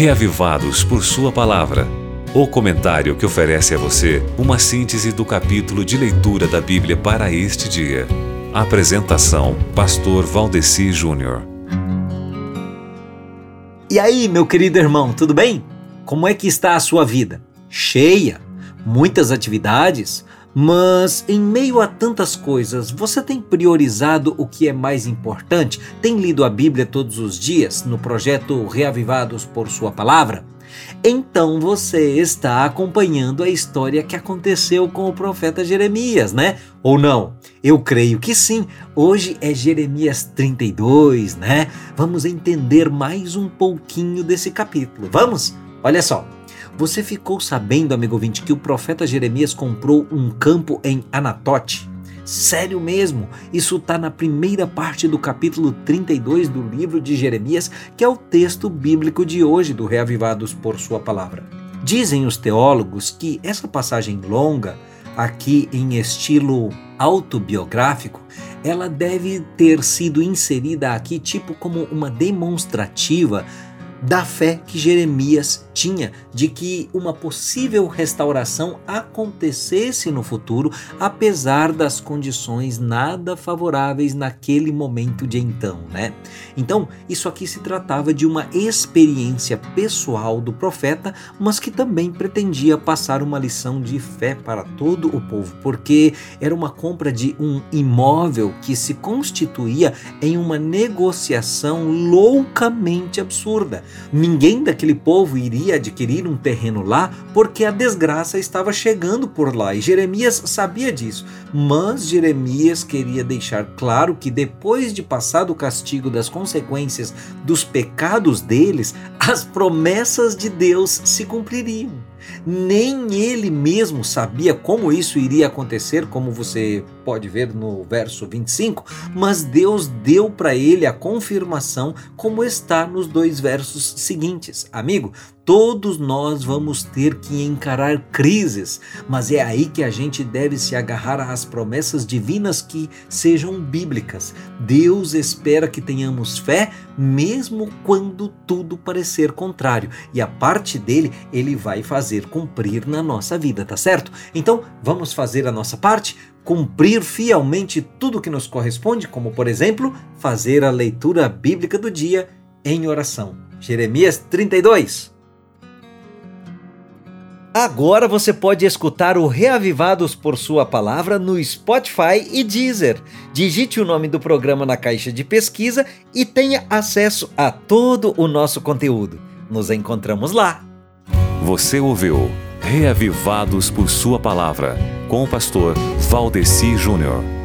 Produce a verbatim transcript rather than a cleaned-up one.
Reavivados por Sua Palavra. O comentário que oferece a você uma síntese do capítulo de leitura da Bíblia para este dia. Apresentação: Pastor Valdeci Júnior. E aí, meu querido irmão, tudo bem? Como é que está a sua vida? Cheia? Muitas atividades? Mas em meio a tantas coisas, você tem priorizado o que é mais importante? Tem lido a Bíblia todos os dias no projeto Reavivados por Sua Palavra? Então você está acompanhando a história que aconteceu com o profeta Jeremias, né? Ou não? Eu creio que sim. Hoje é Jeremias trinta e dois, né? Vamos entender mais um pouquinho desse capítulo. Vamos? Olha só. Você ficou sabendo, amigo ouvinte, que o profeta Jeremias comprou um campo em Anatote? Sério mesmo? Isso está na primeira parte do capítulo trinta e dois do livro de Jeremias, que é o texto bíblico de hoje do Reavivados por Sua Palavra. Dizem os teólogos que essa passagem longa, aqui em estilo autobiográfico, ela deve ter sido inserida aqui tipo como uma demonstrativa da fé que Jeremias tinha de que uma possível restauração acontecesse no futuro, apesar das condições nada favoráveis naquele momento de então, né? Então, isso aqui se tratava de uma experiência pessoal do profeta, mas que também pretendia passar uma lição de fé para todo o povo, porque era uma compra de um imóvel que se constituía em uma negociação loucamente absurda. Ninguém daquele povo iria adquirir um terreno lá porque a desgraça estava chegando por lá e Jeremias sabia disso. Mas Jeremias queria deixar claro que depois de passado o castigo das consequências dos pecados deles, as promessas de Deus se cumpririam. Nem ele mesmo sabia como isso iria acontecer, como você pode ver no verso vinte e cinco, mas Deus deu para ele a confirmação, como está nos dois versos seguintes. Amigo, todos nós vamos ter que encarar crises, mas é aí que a gente deve se agarrar às promessas divinas que sejam bíblicas. Deus espera que tenhamos fé, mesmo quando tudo parecer contrário, e a parte dele, ele vai fazer cumprir na nossa vida, tá certo? Então, vamos fazer a nossa parte? Cumprir fielmente tudo que nos corresponde, como, por exemplo, fazer a leitura bíblica do dia em oração. Jeremias trinta e dois. Agora você pode escutar o Reavivados por Sua Palavra no Spotify e Deezer. Digite o nome do programa na caixa de pesquisa e tenha acesso a todo o nosso conteúdo. Nos encontramos lá. Você ouviu Reavivados por Sua Palavra, com o pastor Valdeci Júnior.